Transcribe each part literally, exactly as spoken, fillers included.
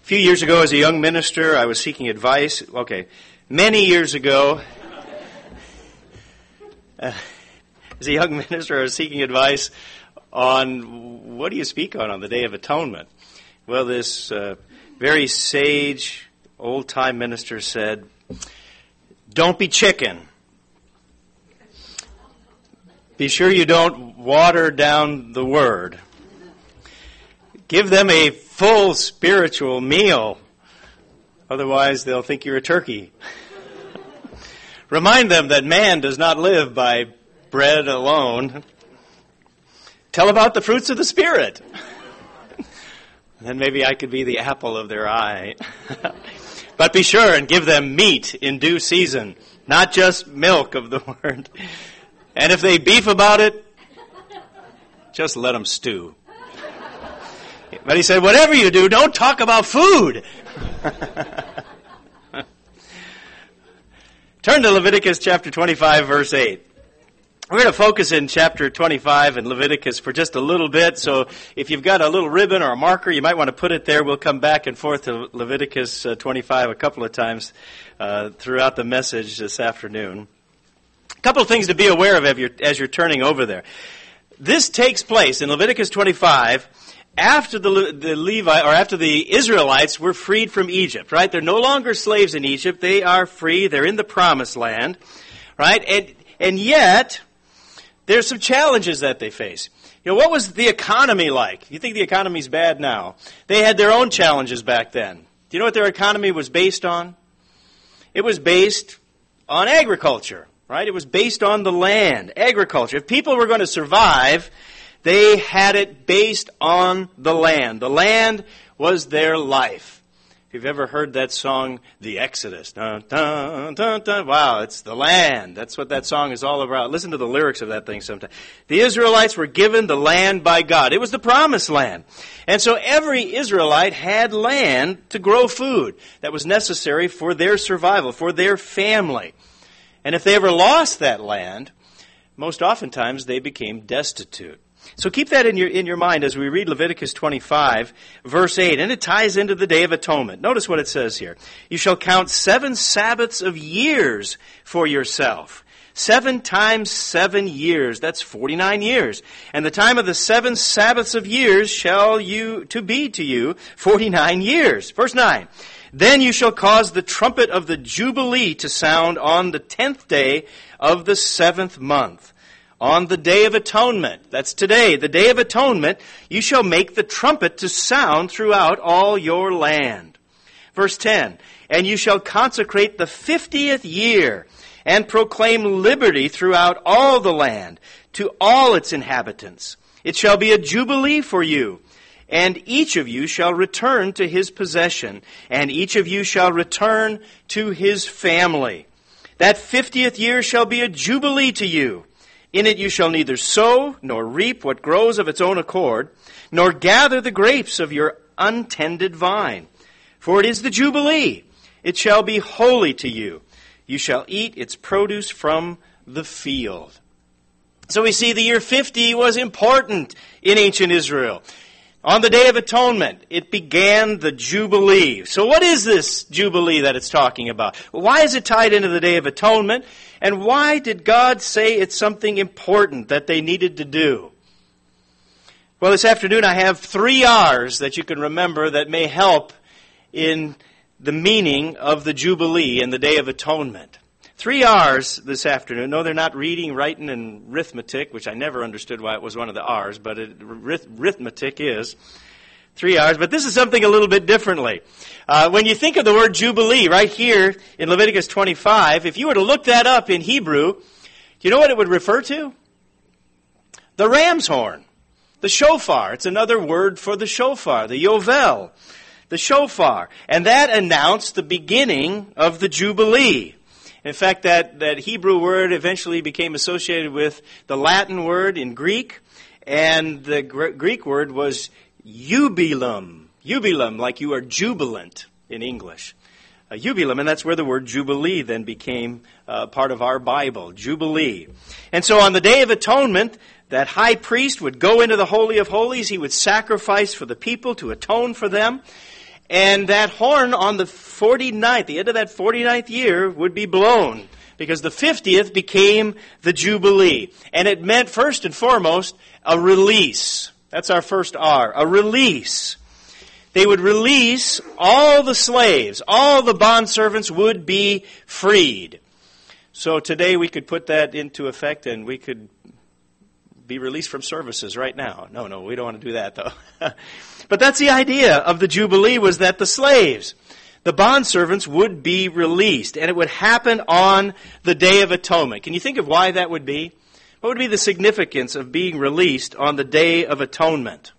few years ago, as a young minister, I was seeking advice. Okay, many years ago, uh, as a young minister, I was seeking advice on what do you speak on on the Day of Atonement. Well, this uh, very sage, old-time minister said, "Don't be chicken. Be sure you don't water down the Word. Give them a full spiritual meal. Otherwise, they'll think you're a turkey. Remind them that man does not live by bread alone. Tell about the fruits of the Spirit." Then maybe I could be the apple of their eye. "But be sure and give them meat in due season, not just milk of the Word. And if they beef about it, just let them stew." But he said, whatever you do, don't talk about food. Turn to Leviticus chapter twenty-five, verse eight. We're going to focus in chapter twenty-five in Leviticus for just a little bit. So if you've got a little ribbon or a marker, you might want to put it there. We'll come back and forth to Leviticus uh, twenty-five a couple of times uh, throughout the message this afternoon. A couple of things to be aware of as you're, as you're turning over there. This takes place in Leviticus twenty-five after the, the Levi, or after the Israelites were freed from Egypt, right? They're no longer slaves in Egypt. They are free. They're in the promised land, right? And, and yet, there's some challenges that they face. You know, what was the economy like? You think the economy's bad now? They had their own challenges back then. Do you know what their economy was based on? It was based on agriculture. Right? It was based on the land, agriculture. If people were going to survive, they had it based on the land. The land was their life. If you've ever heard that song, The Exodus. Dun, dun, dun, dun. Wow, it's the land. That's what that song is all about. Listen to the lyrics of that thing sometime. The Israelites were given the land by God. It was the promised land. And so every Israelite had land to grow food that was necessary for their survival, for their family. And if they ever lost that land, most oftentimes they became destitute. So keep that in your in your mind as we read Leviticus twenty-five, verse eight, and it ties into the Day of Atonement. Notice what it says here. You shall count seven Sabbaths of years for yourself. Seven times seven years, that's forty-nine years. And the time of the seven Sabbaths of years shall you to be to you forty-nine years. Verse nine. Then you shall cause the trumpet of the Jubilee to sound on the tenth day of the seventh month. On the Day of Atonement, that's today, the Day of Atonement, you shall make the trumpet to sound throughout all your land. Verse ten, and you shall consecrate the fiftieth year and proclaim liberty throughout all the land to all its inhabitants. It shall be a jubilee for you. And each of you shall return to his possession, and each of you shall return to his family. That fiftieth year shall be a jubilee to you. In it you shall neither sow nor reap what grows of its own accord, nor gather the grapes of your untended vine. For it is the jubilee. It shall be holy to you. You shall eat its produce from the field. So we see the year fifty was important in ancient Israel. On the Day of Atonement, it began the Jubilee. So what is this Jubilee that it's talking about? Why is it tied into the Day of Atonement? And why did God say it's something important that they needed to do? Well, this afternoon I have three R's that you can remember that may help in the meaning of the Jubilee and the Day of Atonement. Three R's this afternoon. No, they're not reading, writing, and arithmetic, which I never understood why it was one of the R's, but it, arithmetic is three R's. But this is something a little bit differently. Uh, when you think of the word Jubilee right here in Leviticus twenty-five, if you were to look that up in Hebrew, do you know what it would refer to? The ram's horn, the shofar. It's another word for the shofar, the yovel, the shofar. And that announced the beginning of the Jubilee. In fact, that, that Hebrew word eventually became associated with the Latin word in Greek, and the Gr- Greek word was jubilum. Jubilum, like you are jubilant in English. Uh, jubilum, and that's where the word Jubilee then became uh, part of our Bible, Jubilee. And so on the Day of Atonement, that high priest would go into the Holy of Holies. He would sacrifice for the people to atone for them. And that horn on the forty-ninth, the end of that forty-ninth year, would be blown, because the fiftieth became the Jubilee. And it meant, first and foremost, a release. That's our first R, a release. They would release all the slaves. All the bondservants would be freed. So today we could put that into effect and we could be released from services right now. No, no, we don't want to do that, though. But that's the idea of the Jubilee, was that the slaves, the bondservants, would be released. And it would happen on the Day of Atonement. Can you think of why that would be? What would be the significance of being released on the Day of Atonement?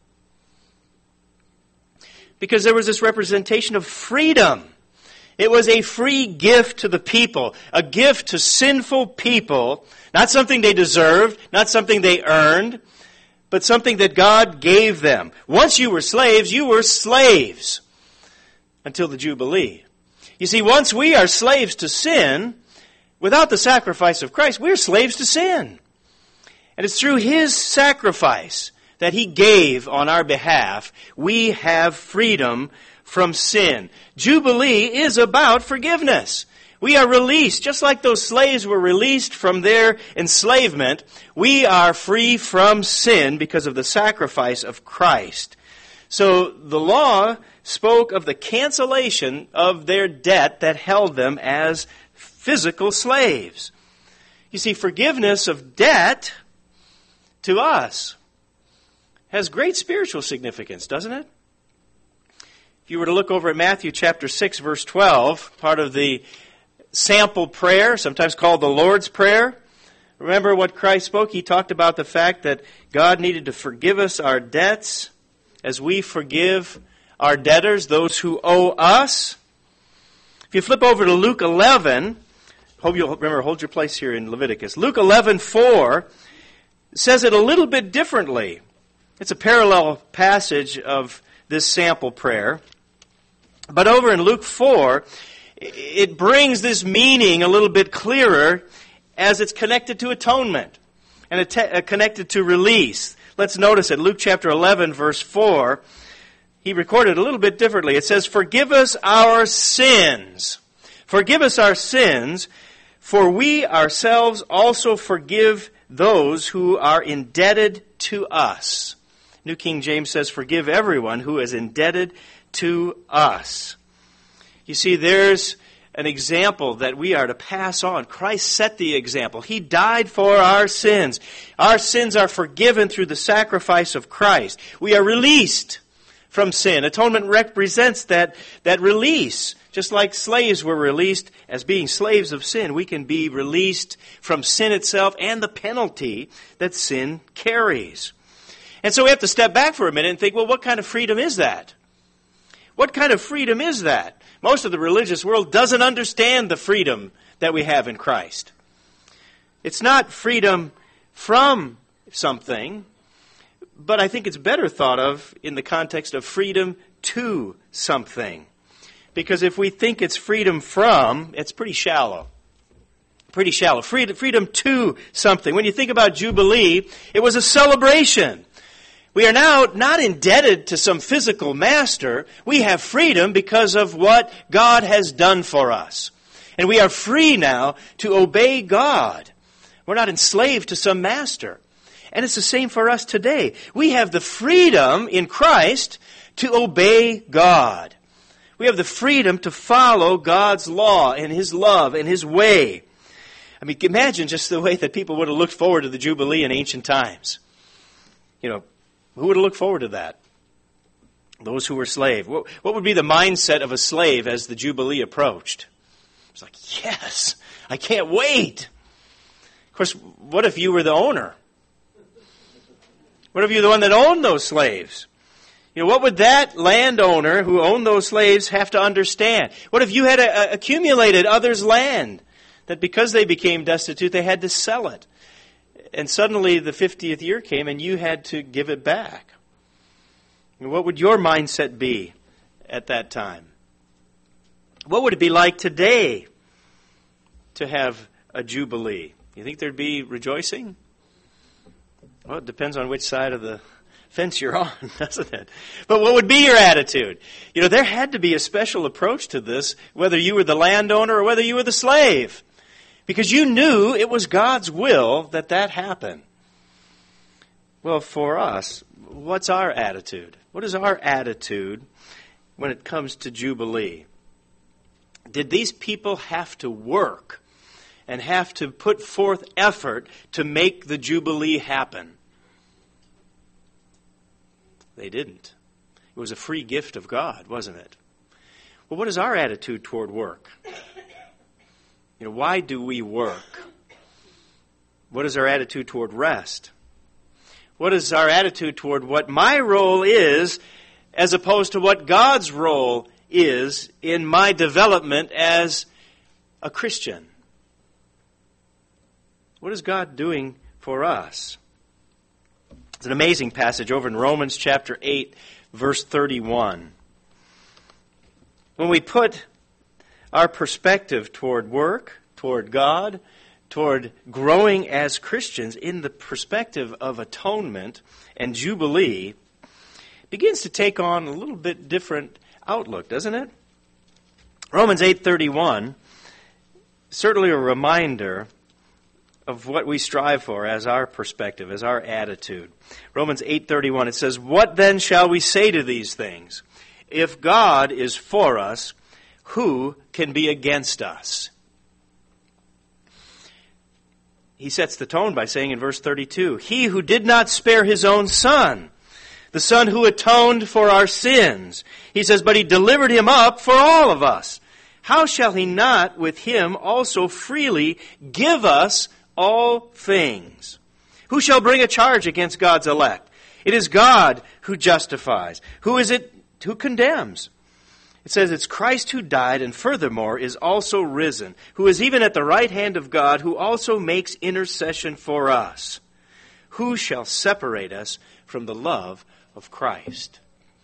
Because there was this representation of freedom. It was a free gift to the people, a gift to sinful people, not something they deserved, not something they earned, but something that God gave them. Once you were slaves, you were slaves until the Jubilee. You see, once we are slaves to sin, without the sacrifice of Christ, we're slaves to sin. And it's through His sacrifice that He gave on our behalf, we have freedom from sin. Jubilee is about forgiveness. We are released, just like those slaves were released from their enslavement. We are free from sin because of the sacrifice of Christ. So the law spoke of the cancellation of their debt that held them as physical slaves. You see, forgiveness of debt to us has great spiritual significance, doesn't it? If you were to look over at Matthew chapter six, verse twelve, part of the sample prayer, sometimes called the Lord's Prayer, remember what Christ spoke? He talked about the fact that God needed to forgive us our debts as we forgive our debtors, those who owe us. If you flip over to Luke eleven, hope you'll remember, hold your place here in Leviticus. Luke eleven four says it a little bit differently. It's a parallel passage of this sample prayer. But over in Luke four, it brings this meaning a little bit clearer as it's connected to atonement and att- connected to release. Let's notice it. Luke chapter eleven, verse four, he recorded a little bit differently. It says, "Forgive us our sins. Forgive us our sins, for we ourselves also forgive those who are indebted to us." New King James says, "Forgive everyone who is indebted to us." You see, there's an example that we are to pass on. Christ set the example. He died for our sins. Our sins are forgiven through the sacrifice of Christ. We are released from sin. Atonement represents that, that release. Just like slaves were released as being slaves of sin, we can be released from sin itself and the penalty that sin carries. And so we have to step back for a minute and think, well, what kind of freedom is that? What kind of freedom is that? Most of the religious world doesn't understand the freedom that we have in Christ. It's not freedom from something, but I think it's better thought of in the context of freedom to something. Because if we think it's freedom from, it's pretty shallow. Pretty shallow. Freedom, freedom to something. When you think about Jubilee, it was a celebration. We are now not indebted to some physical master. We have freedom because of what God has done for us. And we are free now to obey God. We're not enslaved to some master. And it's the same for us today. We have the freedom in Christ to obey God. We have the freedom to follow God's law and His love and His way. I mean, imagine just the way that people would have looked forward to the Jubilee in ancient times. You know, who would have looked forward to that? Those who were slaves. What, what would be the mindset of a slave as the Jubilee approached? It's like, yes, I can't wait. Of course, what if you were the owner? What if you're the one that owned those slaves? You know, what would that landowner who owned those slaves have to understand? What if you had a, a, accumulated others' land, that because they became destitute, they had to sell it? And suddenly the fiftieth year came and you had to give it back. And what would your mindset be at that time? What would it be like today to have a Jubilee? You think there'd be rejoicing? Well, it depends on which side of the fence you're on, doesn't it? But what would be your attitude? You know, there had to be a special approach to this, whether you were the landowner or whether you were the slave, because you knew it was God's will that that happen. Well, for us, what's our attitude? What is our attitude when it comes to Jubilee? Did these people have to work and have to put forth effort to make the Jubilee happen? They didn't. It was a free gift of God, wasn't it? Well, what is our attitude toward work? You know, why do we work? What is our attitude toward rest? What is our attitude toward what my role is as opposed to what God's role is in my development as a Christian? What is God doing for us? It's an amazing passage over in Romans chapter eight, verse thirty-one. When we put our perspective toward work, toward God, toward growing as Christians in the perspective of atonement and Jubilee, it begins to take on a little bit different outlook, doesn't it? Romans eight thirty-one, certainly a reminder of what we strive for as our perspective, as our attitude. Romans eight thirty-one, it says, "What then shall we say to these things? If God is for us, who can be against us?" He sets the tone by saying in verse thirty-two, "He who did not spare his own son, the Son who atoned for our sins," he says, "but he delivered him up for all of us. How shall he not with him also freely give us all things? Who shall bring a charge against God's elect? It is God who justifies. Who is it who condemns?" It says it's Christ who died and furthermore is also risen, who is even at the right hand of God, who also makes intercession for us. Who shall separate us from the love of Christ?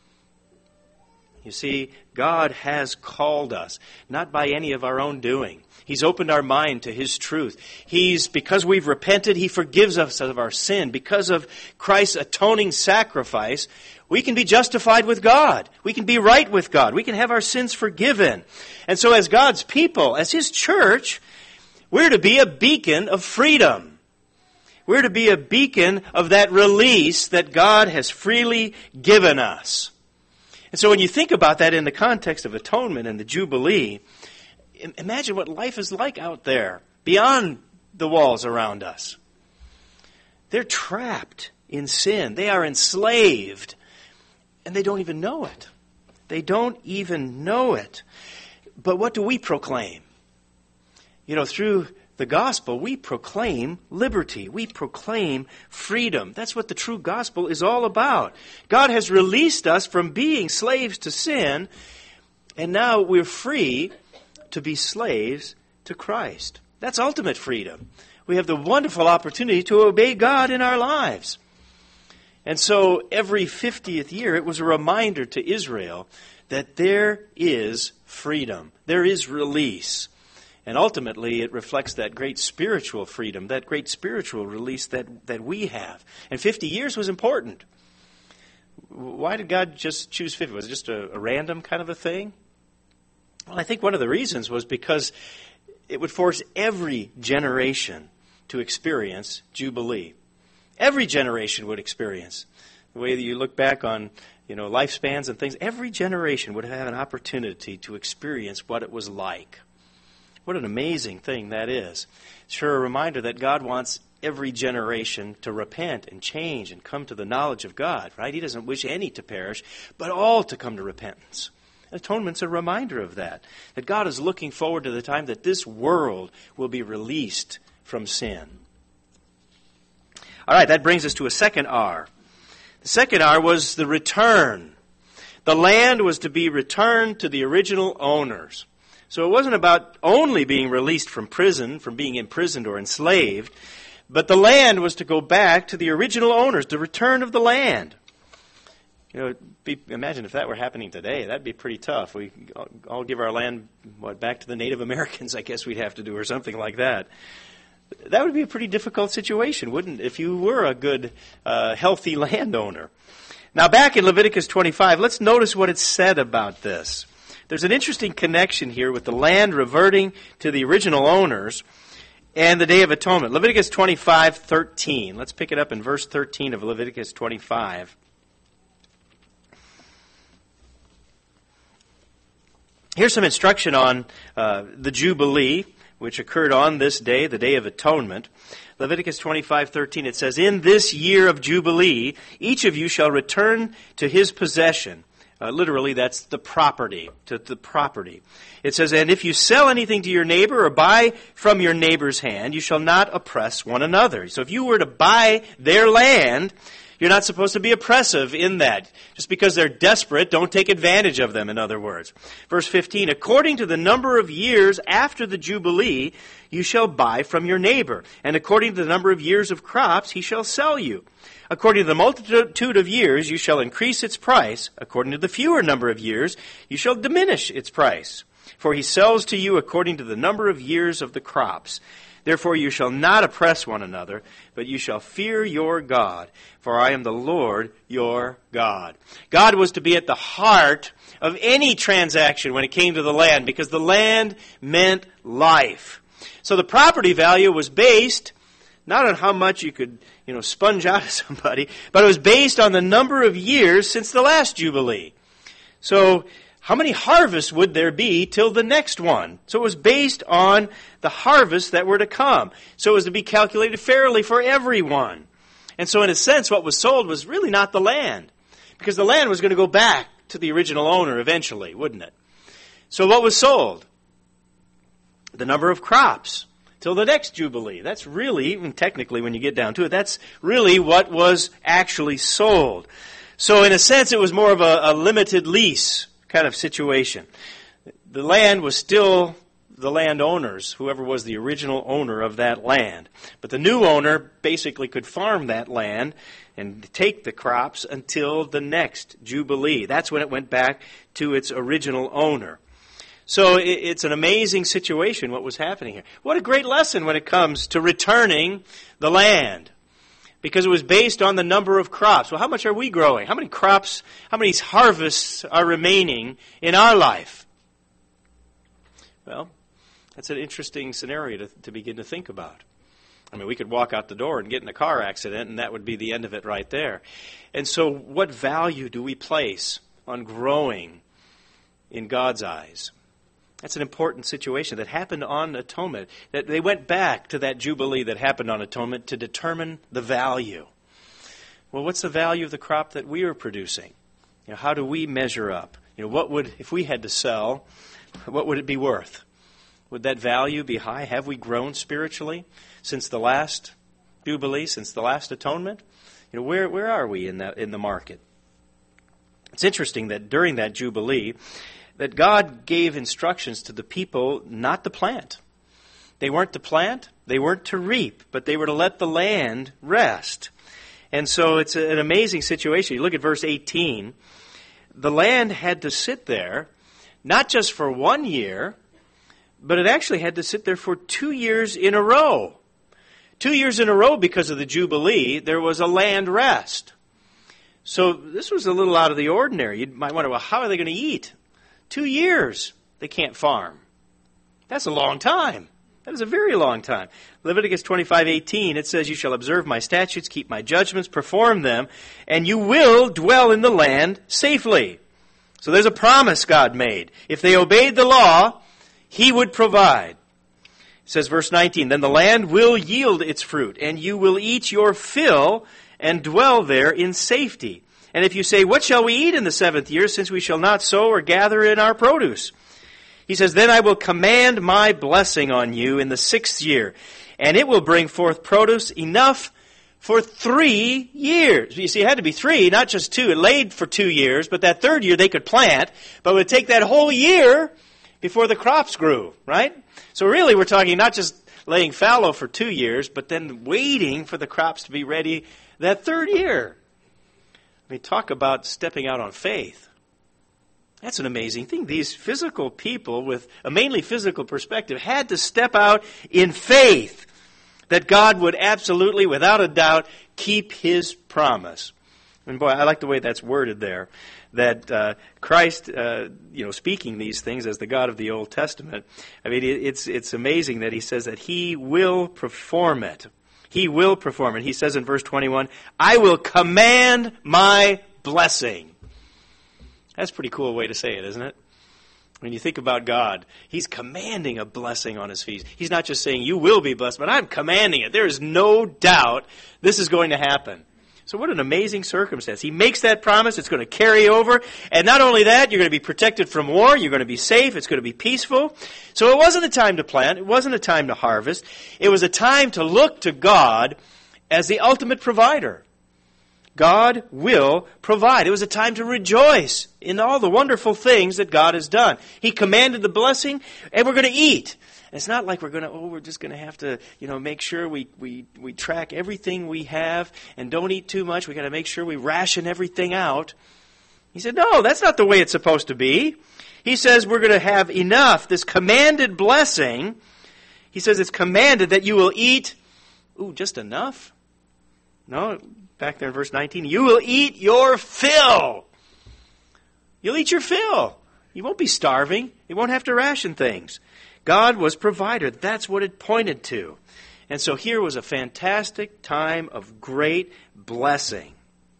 You see, God has called us, not by any of our own doing. He's opened our mind to His truth. He's, because we've repented, He forgives us of our sin. Because of Christ's atoning sacrifice, we can be justified with God. We can be right with God. We can have our sins forgiven. And so as God's people, as His church, we're to be a beacon of freedom. We're to be a beacon of that release that God has freely given us. And so when you think about that in the context of atonement and the Jubilee, imagine what life is like out there, beyond the walls around us. They're trapped in sin. They are enslaved, and they don't even know it. They don't even know it. But what do we proclaim? You know, through the gospel, we proclaim liberty. We proclaim freedom. That's what the true gospel is all about. God has released us from being slaves to sin, and now we're free to be slaves to Christ. That's ultimate freedom. We have the wonderful opportunity to obey God in our lives. And so every fiftieth year, it was a reminder to Israel that there is freedom. There is release. And ultimately, it reflects that great spiritual freedom, that great spiritual release that, that we have. And fifty years was important. Why did God just choose fifty? Was it just a, a random kind of a thing? Well, I think one of the reasons was because it would force every generation to experience Jubilee. Every generation would experience. The way that you look back on, you know, lifespans and things, every generation would have an opportunity to experience what it was like. What an amazing thing that is. Sure, a reminder that God wants every generation to repent and change and come to the knowledge of God, right? He doesn't wish any to perish, but all to come to repentance. Atonement's a reminder of that, that God is looking forward to the time that this world will be released from sin. All right, that brings us to a second R. The second R was the return. The land was to be returned to the original owners. So it wasn't about only being released from prison, from being imprisoned or enslaved, but the land was to go back to the original owners, the return of the land. You know, be, imagine if that were happening today. That'd be pretty tough. We all give our land what, back to the Native Americans, I guess we'd have to do, or something like that. That would be a pretty difficult situation, wouldn't it, if you were a good, uh, healthy landowner. Now, back in Leviticus twenty-five, let's notice what it said about this. There's an interesting connection here with the land reverting to the original owners and the Day of Atonement. Leviticus twenty-five thirteen. Let's pick it up in verse thirteen of Leviticus twenty-five. Here's some instruction on uh, the Jubilee, which occurred on this day, the Day of Atonement. Leviticus twenty-five thirteen, it says, "In this year of Jubilee, each of you shall return to his possession." Uh, literally, that's the property, to the property. It says, "And if you sell anything to your neighbor or buy from your neighbor's hand, you shall not oppress one another." So if you were to buy their land, you're not supposed to be oppressive in that. Just because they're desperate, don't take advantage of them, in other words. Verse fifteen, "According to the number of years after the Jubilee, you shall buy from your neighbor. And according to the number of years of crops, he shall sell you. According to the multitude of years, you shall increase its price. According to the fewer number of years, you shall diminish its price. For he sells to you according to the number of years of the crops. Therefore you shall not oppress one another, but you shall fear your God, for I am the Lord your God." God was to be at the heart of any transaction when it came to the land, because the land meant life. So the property value was based not on how much you could, you know, sponge out of somebody, but it was based on the number of years since the last Jubilee. So how many harvests would there be till the next one? So it was based on the harvests that were to come. So it was to be calculated fairly for everyone. And so in a sense, what was sold was really not the land, because the land was going to go back to the original owner eventually, wouldn't it? So what was sold? The number of crops till the next Jubilee. That's really, even technically when you get down to it, that's really what was actually sold. So in a sense, it was more of a, a limited lease kind of situation. The land was still the landowners, whoever was the original owner of that land. But the new owner basically could farm that land and take the crops until the next Jubilee. That's when it went back to its original owner. So it's an amazing situation what was happening here. What a great lesson when it comes to returning the land, because it was based on the number of crops. Well, how much are we growing? How many crops, how many harvests are remaining in our life? Well, that's an interesting scenario to, to begin to think about. I mean, we could walk out the door and get in a car accident, and that would be the end of it right there. And so what value do we place on growing in God's eyes? That's an important situation that happened on Atonement. That they went back to that Jubilee that happened on Atonement to determine the value. Well, what's the value of the crop that we are producing? You know, how do we measure up? You know, what would, if we had to sell, what would it be worth? Would that value be high? Have we grown spiritually since the last Jubilee, since the last Atonement? You know, where where are we in that in the market? It's interesting that during that Jubilee, that God gave instructions to the people not to plant. They weren't to plant, they weren't to reap, but they were to let the land rest. And so it's an amazing situation. You look at verse eighteen. The land had to sit there, not just for one year, but it actually had to sit there for two years in a row. Two years in a row because of the Jubilee, there was a land rest. So this was a little out of the ordinary. You might wonder, well, how are they going to eat? Two years they can't farm. That's a long time. That is a very long time. Leviticus twenty-five eighteen, it says, "You shall observe my statutes, keep my judgments, perform them, and you will dwell in the land safely." So there's a promise God made. If they obeyed the law, He would provide. It says, verse nineteen, "Then the land will yield its fruit, and you will eat your fill and dwell there in safety. And if you say, 'What shall we eat in the seventh year, since we shall not sow or gather in our produce?' He says, 'Then I will command my blessing on you in the sixth year, and it will bring forth produce enough for three years.'" You see, it had to be three, not just two. It laid for two years, but that third year they could plant, but it would take that whole year before the crops grew, right? So really we're talking not just laying fallow for two years, but then waiting for the crops to be ready that third year. I mean, talk about stepping out on faith. That's an amazing thing. These physical people with a mainly physical perspective had to step out in faith. that God would absolutely, without a doubt, keep His promise. And boy, I like the way that's worded there, that uh, Christ, uh, you know, speaking these things as the God of the Old Testament, I mean, it's it's amazing that He says that He will perform it. He will perform it. He says in verse twenty-one, I will command my blessing. That's a pretty cool way to say it, isn't it? When you think about God, He's commanding a blessing on His feet. He's not just saying, you will be blessed, but I'm commanding it. There is no doubt this is going to happen. So what an amazing circumstance. He makes that promise. It's going to carry over. And not only that, you're going to be protected from war. You're going to be safe. It's going to be peaceful. So it wasn't a time to plant. It wasn't a time to harvest. It was a time to look to God as the ultimate provider. God will provide. It was a time to rejoice in all the wonderful things that God has done. He commanded the blessing, and we're going to eat. And it's not like we're going to, oh, we're just going to have to, you know, make sure we, we, we track everything we have and don't eat too much. We've got to make sure we ration everything out. He said, no, that's not the way it's supposed to be. He says we're going to have enough. This commanded blessing, He says it's commanded that you will eat, ooh, just enough? No, back there in verse nineteen, you will eat your fill. You'll eat your fill. You won't be starving. You won't have to ration things. God was provider. That's what it pointed to. And so here was a fantastic time of great blessing.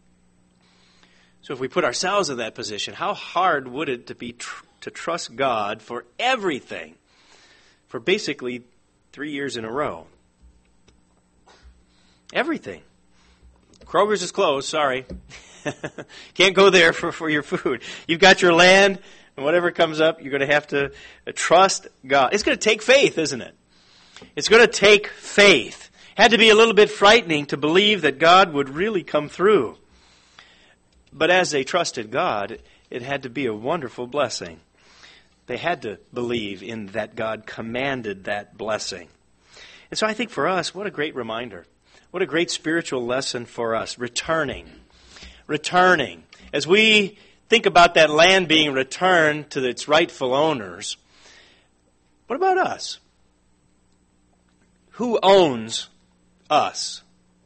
So if we put ourselves in that position, how hard would it to be tr- to trust God for everything for basically three years in a row? Everything. Kroger's is closed, sorry. Can't go there for, for your food. You've got your land, and whatever comes up, you're going to have to trust God. It's going to take faith, isn't it? It's going to take faith. Had to be a little bit frightening to believe that God would really come through. But as they trusted God, it had to be a wonderful blessing. They had to believe in that God commanded that blessing. And so I think for us, what a great reminder. What a great spiritual lesson for us. Returning. Returning. As we think about that land being returned to its rightful owners, what about us? Who owns us?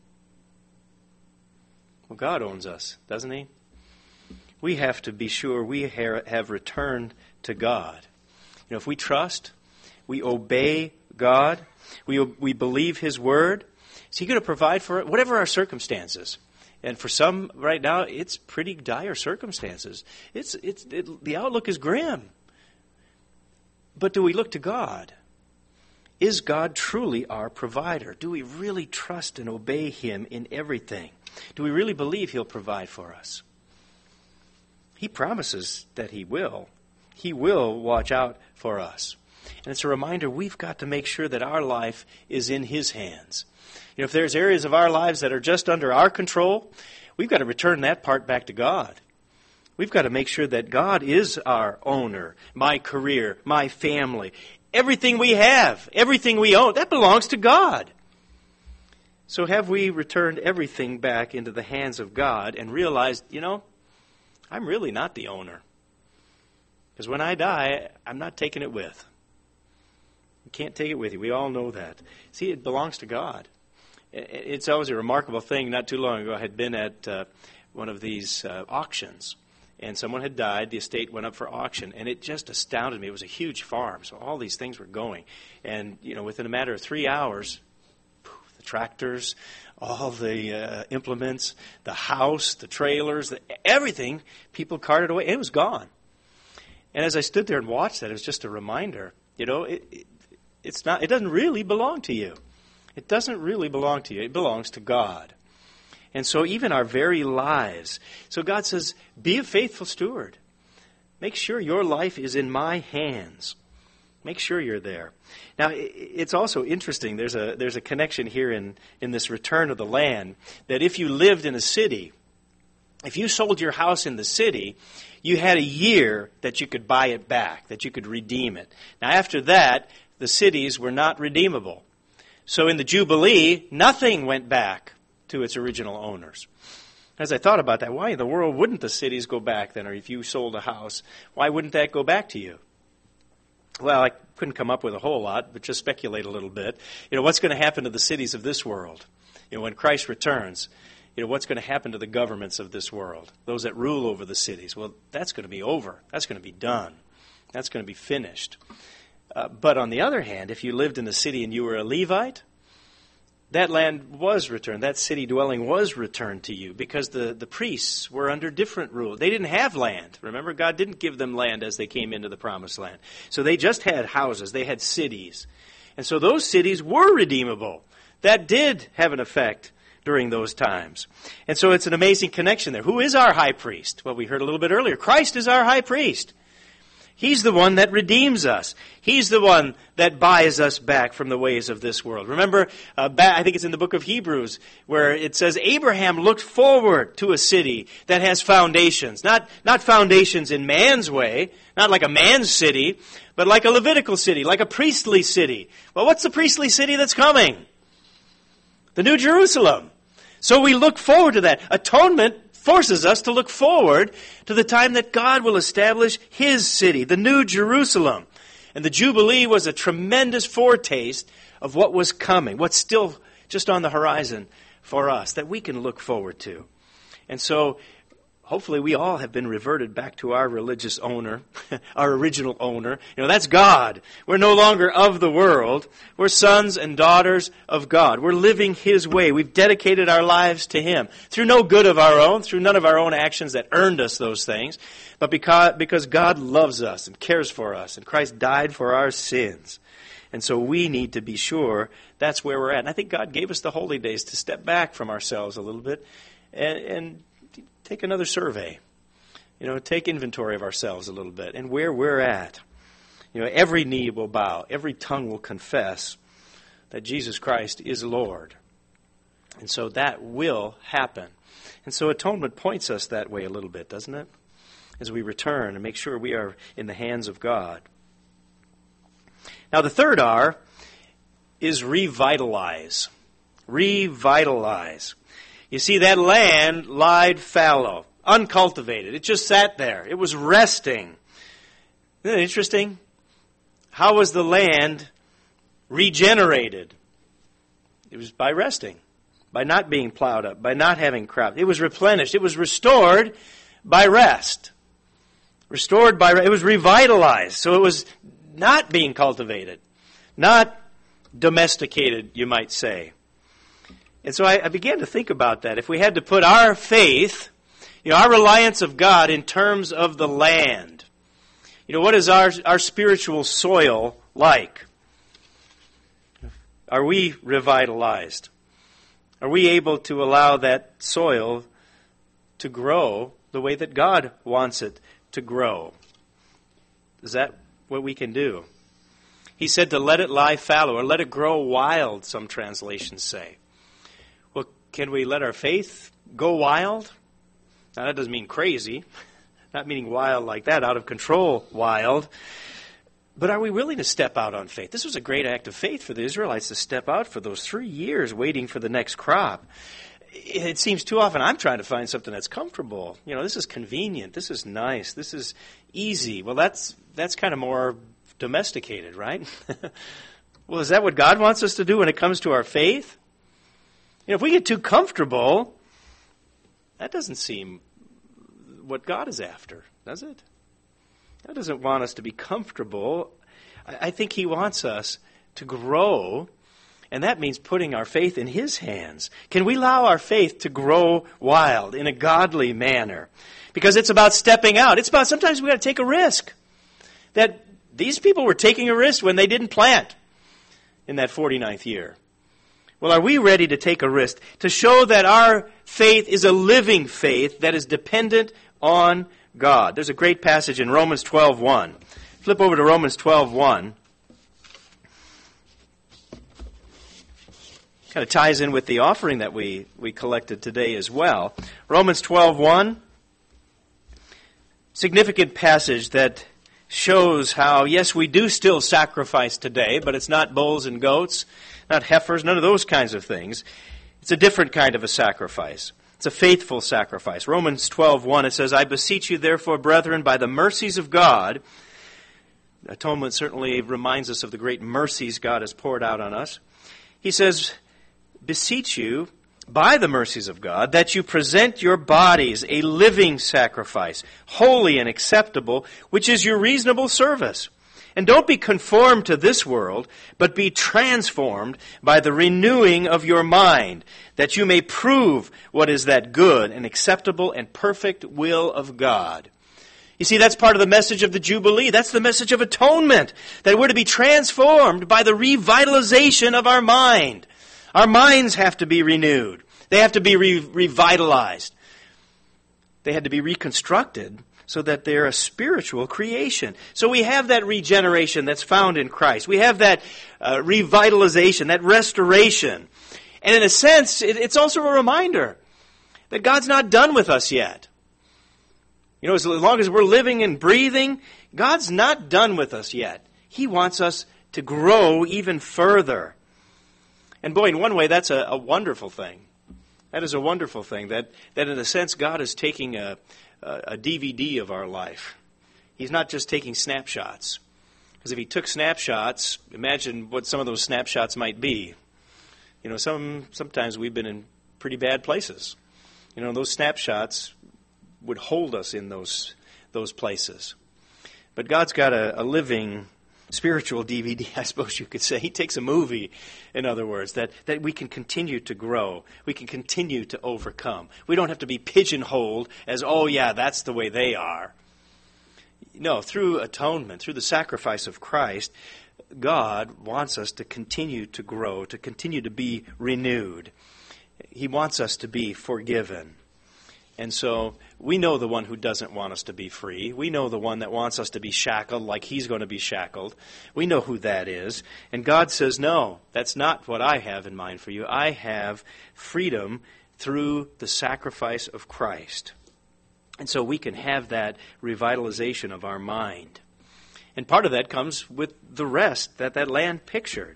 Well, God owns us, doesn't He? We have to be sure we have returned to God. You know, if we trust, we obey God, we we believe His Word, is He going to provide for it? Whatever our circumstances. And for some right now, it's pretty dire circumstances. It's it's it, the outlook is grim. But do we look to God? Is God truly our provider? Do we really trust and obey Him in everything? Do we really believe He'll provide for us? He promises that He will. He will watch out for us. And it's a reminder we've got to make sure that our life is in His hands. You know, if there's areas of our lives that are just under our control, we've got to return that part back to God. We've got to make sure that God is our owner, my career, my family. Everything we have, everything we own, that belongs to God. So have we returned everything back into the hands of God and realized, you know, I'm really not the owner. Because when I die, I'm not taking it with. You can't take it with you. We all know that. See, it belongs to God. It's always a remarkable thing. Not too long ago, I had been at uh, one of these uh, auctions, and someone had died. The estate went up for auction, and it just astounded me. It was a huge farm, so all these things were going. And, you know, within a matter of three hours, poof, the tractors, all the uh, implements, the house, the trailers, the, everything, people carted away. It was gone. And as I stood there and watched that, it was just a reminder, you know, it, it, it's not. It doesn't really belong to you. It doesn't really belong to you. It belongs to God. And so even our very lives. So God says, be a faithful steward. Make sure your life is in my hands. Make sure you're there. Now, it's also interesting. There's a there's a connection here in, in this return of the land, that if you lived in a city, if you sold your house in the city, you had a year that you could buy it back, that you could redeem it. Now, after that, the cities were not redeemable. So in the Jubilee, nothing went back to its original owners. As I thought about that, why in the world wouldn't the cities go back then? Or if you sold a house, why wouldn't that go back to you? Well, I couldn't come up with a whole lot, but just speculate a little bit. You know, what's going to happen to the cities of this world? You know, when Christ returns, you know, what's going to happen to the governments of this world? Those that rule over the cities. Well, that's going to be over. That's going to be done. That's going to be finished. Uh, but on the other hand, if you lived in the city and you were a Levite, that land was returned. That city dwelling was returned to you because the, the priests were under different rule. They didn't have land. Remember, God didn't give them land as they came into the promised land. So they just had houses. They had cities. And so those cities were redeemable. That did have an effect during those times. And so it's an amazing connection there. Who is our high priest? Well, we heard a little bit earlier. Christ is our high priest. He's the one that redeems us. He's the one that buys us back from the ways of this world. Remember, uh, back, I think it's in the book of Hebrews, where it says Abraham looked forward to a city that has foundations. Not, not foundations in man's way, not like a man's city, but like a Levitical city, like a priestly city. Well, what's the priestly city that's coming? The New Jerusalem. So we look forward to that. Atonement forces us to look forward to the time that God will establish His city, the New Jerusalem. And the Jubilee was a tremendous foretaste of what was coming, what's still just on the horizon for us, that we can look forward to. And so, hopefully we all have been reverted back to our religious owner, our original owner. You know, that's God. We're no longer of the world. We're sons and daughters of God. We're living His way. We've dedicated our lives to Him through no good of our own, through none of our own actions that earned us those things, but because, because God loves us and cares for us, and Christ died for our sins. And so we need to be sure that's where we're at. And I think God gave us the holy days to step back from ourselves a little bit and, and take another survey. You know, take inventory of ourselves a little bit and where we're at. You know, every knee will bow, every tongue will confess that Jesus Christ is Lord. And so that will happen. And so atonement points us that way a little bit, doesn't it? As we return and make sure we are in the hands of God. Now the third R is revitalize. Revitalize. You see, that land lied fallow, uncultivated. It just sat there. It was resting. Isn't it interesting? How was the land regenerated? It was by resting, by not being plowed up, by not having crops. It was replenished. It was restored by rest. Restored by rest. It was revitalized. So it was not being cultivated, not domesticated, you might say. And so I, I began to think about that. If we had to put our faith, you know, our reliance of God in terms of the land, you know, what is our, our spiritual soil like? Are we revitalized? Are we able to allow that soil to grow the way that God wants it to grow? Is that what we can do? He said to let it lie fallow, or let it grow wild, some translations say. Well, can we let our faith go wild? Now, that doesn't mean crazy. Not meaning wild like that, out of control wild. But are we willing to step out on faith? This was a great act of faith for the Israelites to step out for those three years waiting for the next crop. It seems too often I'm trying to find something that's comfortable. You know, this is convenient. This is nice. This is easy. Well, that's that's kind of more domesticated, right? Well, is that what God wants us to do when it comes to our faith? You know, if we get too comfortable, that doesn't seem what God is after, does it? God doesn't want us to be comfortable. I think He wants us to grow, and that means putting our faith in His hands. Can we allow our faith to grow wild in a godly manner? Because it's about stepping out. It's about sometimes we've got to take a risk. That these people were taking a risk when they didn't plant in that forty-ninth year. Well, are we ready to take a risk to show that our faith is a living faith that is dependent on God? There's a great passage in Romans twelve one. Flip over to Romans twelve one. Kind of ties in with the offering that we, we collected today as well. Romans twelve one. Significant passage that shows how, yes, we do still sacrifice today, but it's not bulls and goats, not heifers, none of those kinds of things. It's a different kind of a sacrifice. It's a faithful sacrifice. Romans twelve one, it says, I beseech you therefore, brethren, by the mercies of God, Atonement certainly reminds us of the great mercies God has poured out on us. He says, beseech you, by the mercies of God, that you present your bodies a living sacrifice, holy and acceptable, which is your reasonable service. And don't be conformed to this world, but be transformed by the renewing of your mind, that you may prove what is that good and acceptable and perfect will of God. You see, that's part of the message of the Jubilee. That's the message of atonement, that we're to be transformed by the revitalization of our mind. Our minds have to be renewed. They have to be re- revitalized. They had to be reconstructed so that they're a spiritual creation. So we have that regeneration that's found in Christ. We have that uh, revitalization, that restoration. And in a sense, it, it's also a reminder that God's not done with us yet. You know, as long as we're living and breathing, God's not done with us yet. He wants us to grow even further. And boy, in one way, that's a, a wonderful thing. That is a wonderful thing, that, that in a sense God is taking a, a, a D V D of our life. He's not just taking snapshots. Because if He took snapshots, imagine what some of those snapshots might be. You know, some sometimes we've been in pretty bad places. You know, those snapshots would hold us in those those places. But God's got a, a living spiritual D V D, I suppose you could say. He takes a movie, in other words, that, that we can continue to grow. We can continue to overcome. We don't have to be pigeonholed as, oh yeah, that's the way they are. No, through atonement, through the sacrifice of Christ, God wants us to continue to grow, to continue to be renewed. He wants us to be forgiven. And so we know the one who doesn't want us to be free. We know the one that wants us to be shackled like He's going to be shackled. We know who that is. And God says, no, that's not what I have in mind for you. I have freedom through the sacrifice of Christ. And so we can have that revitalization of our mind. And part of that comes with the rest that that land pictured.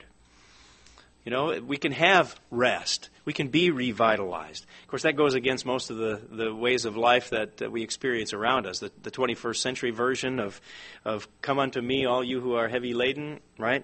You know, we can have rest. We can be revitalized. Of course, that goes against most of the, the ways of life that, that we experience around us. The, the twenty-first century version of, of come unto me, all you who are heavy laden, right?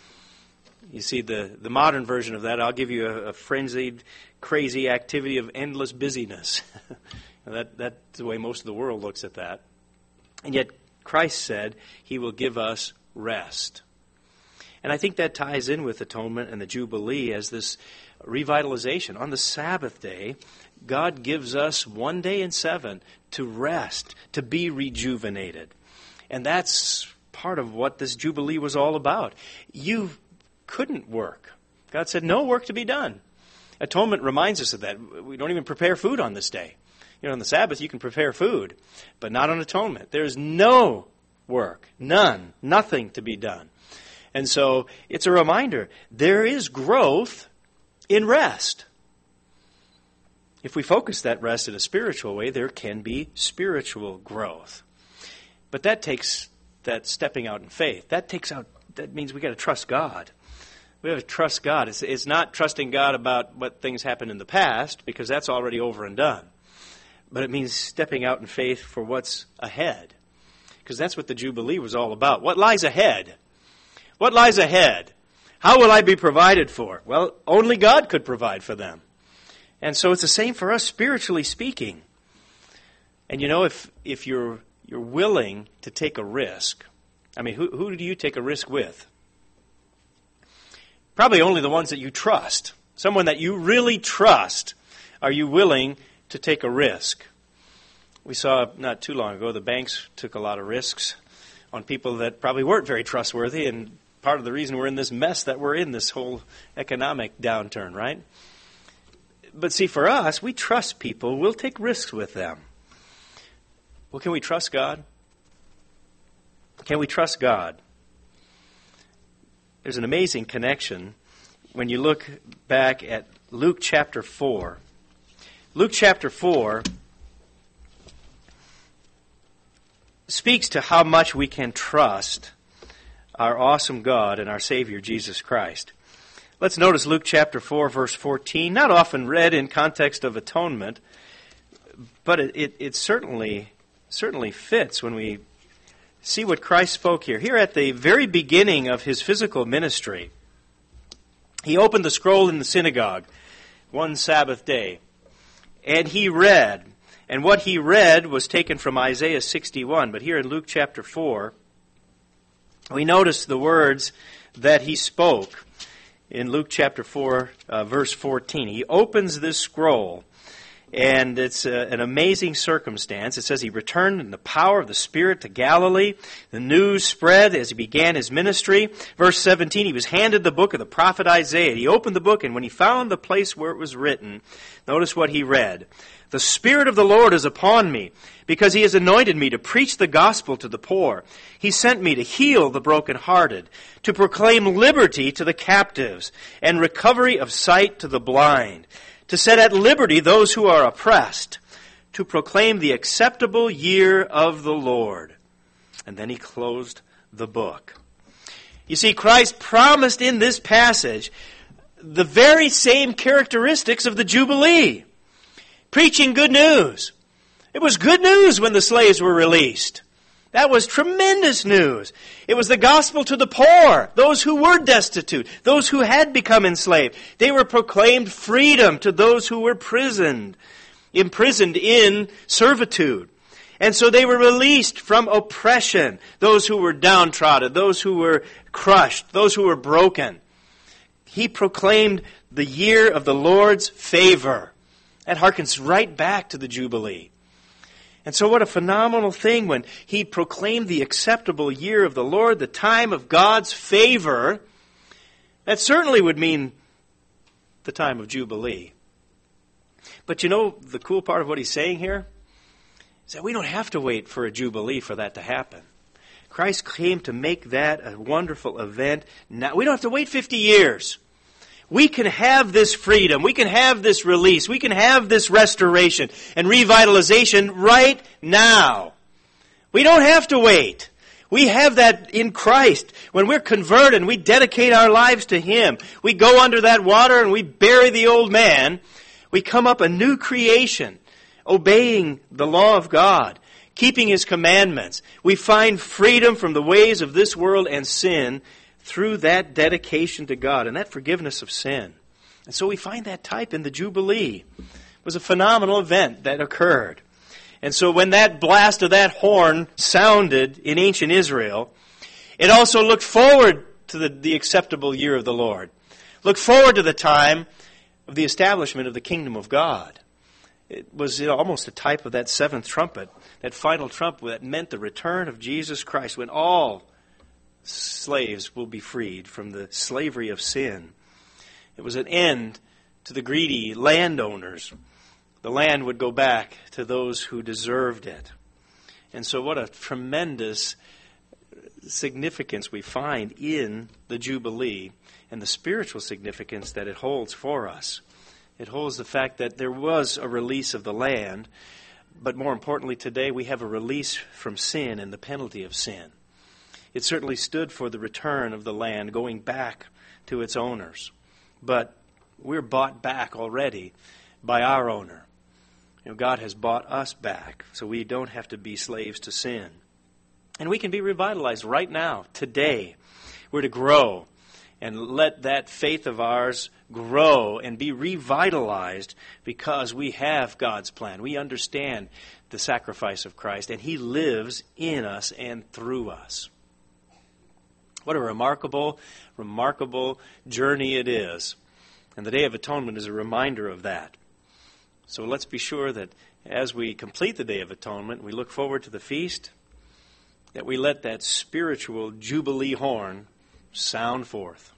You see, the, the modern version of that, I'll give you a, a frenzied, crazy activity of endless busyness. that, that's the way most of the world looks at that. And yet, Christ said He will give us rest. And I think that ties in with atonement and the Jubilee as this revitalization. On the Sabbath day, God gives us one day in seven to rest, to be rejuvenated. And that's part of what this Jubilee was all about. You couldn't work. God said, no work to be done. Atonement reminds us of that. We don't even prepare food on this day. You know, on the Sabbath you can prepare food, but not on atonement. There's no work, none, nothing to be done. And so it's a reminder, there is growth in rest. If we focus that rest in a spiritual way, there can be spiritual growth. But that takes that stepping out in faith. That takes out. That means we got to trust God. We have to trust God. It's, it's not trusting God about what things happened in the past, because that's already over and done. But it means stepping out in faith for what's ahead. Because that's what the Jubilee was all about. What lies ahead? What lies ahead? How will I be provided for? Well, only God could provide for them. And so it's the same for us spiritually speaking. And you know, if if you're you're willing to take a risk, I mean, who who do you take a risk with? Probably only the ones that you trust. Someone that you really trust. Are you willing to take a risk? We saw not too long ago the banks took a lot of risks on people that probably weren't very trustworthy, and part of the reason we're in this mess that we're in, this whole economic downturn, right? But see, for us, we trust people. We'll take risks with them. Well, can we trust God? Can we trust God? There's an amazing connection when you look back at Luke chapter four. Luke chapter four speaks to how much we can trust our awesome God and our Savior, Jesus Christ. Let's notice Luke chapter four, verse fourteen, not often read in context of atonement, but it, it, it certainly certainly fits when we see what Christ spoke here. Here at the very beginning of his physical ministry, he opened the scroll in the synagogue one Sabbath day, and he read. And what he read was taken from Isaiah sixty-one. But here in Luke chapter four, we notice the words that he spoke in Luke chapter four, uh, verse fourteen. He opens this scroll, and it's uh, an amazing circumstance. It says he returned in the power of the Spirit to Galilee. The news spread as he began his ministry. Verse seventeen, he was handed the book of the prophet Isaiah. He opened the book, and when he found the place where it was written, notice what he read. The Spirit of the Lord is upon me, because he has anointed me to preach the gospel to the poor. He sent me to heal the brokenhearted, to proclaim liberty to the captives, and recovery of sight to the blind, to set at liberty those who are oppressed, to proclaim the acceptable year of the Lord. And then he closed the book. You see, Christ promised in this passage the very same characteristics of the Jubilee. Preaching good news. It was good news when the slaves were released. That was tremendous news. It was the gospel to the poor, those who were destitute, those who had become enslaved. They were proclaimed freedom to those who were imprisoned, imprisoned in servitude. And so they were released from oppression, those who were downtrodden, those who were crushed, those who were broken. He proclaimed the year of the Lord's favor. That harkens right back to the Jubilee. And so what a phenomenal thing when he proclaimed the acceptable year of the Lord, the time of God's favor. That certainly would mean the time of Jubilee. But you know the cool part of what he's saying here? Is that we don't have to wait for a Jubilee for that to happen. Christ came to make that a wonderful event. Now, we don't have to wait fifty years. We can have this freedom. We can have this release. We can have this restoration and revitalization right now. We don't have to wait. We have that in Christ. When we're converted and we dedicate our lives to Him, we go under that water and we bury the old man. We come up a new creation, obeying the law of God, keeping His commandments. We find freedom from the ways of this world and sin through that dedication to God and that forgiveness of sin. And so we find that type in the Jubilee. It was a phenomenal event that occurred. And so when that blast of that horn sounded in ancient Israel, it also looked forward to the, the acceptable year of the Lord. Looked forward to the time of the establishment of the kingdom of God. It was you know, almost a type of that seventh trumpet, that final trumpet that meant the return of Jesus Christ, when all slaves will be freed from the slavery of sin. It was an end to the greedy landowners. The land would go back to those who deserved it. And so what a tremendous significance we find in the Jubilee and the spiritual significance that it holds for us. It holds the fact that there was a release of the land, but more importantly today we have a release from sin and the penalty of sin. It certainly stood for the return of the land going back to its owners. But we're bought back already by our owner. You know, God has bought us back, so we don't have to be slaves to sin. And we can be revitalized right now, today. We're to grow and let that faith of ours grow and be revitalized because we have God's plan. We understand the sacrifice of Christ, and He lives in us and through us. What a remarkable, remarkable journey it is. And the Day of Atonement is a reminder of that. So let's be sure that as we complete the Day of Atonement, we look forward to the feast, that we let that spiritual Jubilee horn sound forth.